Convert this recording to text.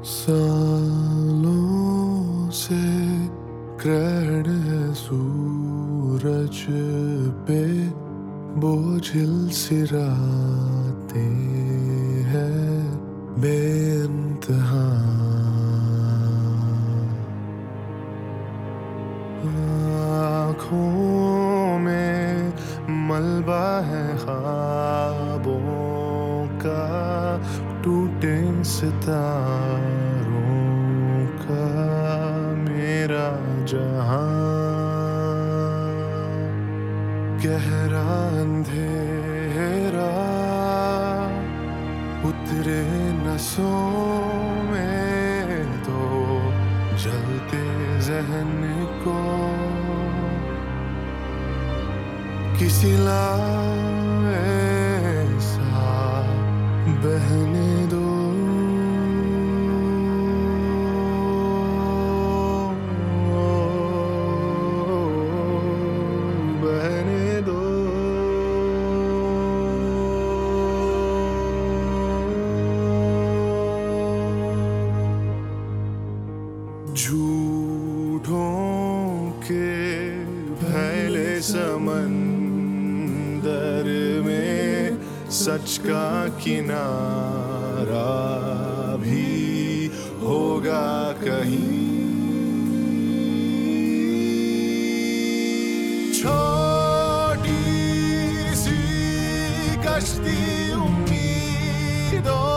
सालों से ग्रहण है सूरज पे, बोझिल सी रातें हैं बेइंतहा। आँखों में मलबा है ख्वाबों का, टूटे सितारों का मेरा जहां। गहरा अंधेरा उतरे नसों में तो जलते जहन को किसी लाएसा बहने दो। बहने दो। झूठों के फैले समंदर में सच का किनारा भी होगा कहीं। छोटी सी कश्ती उम्मीदों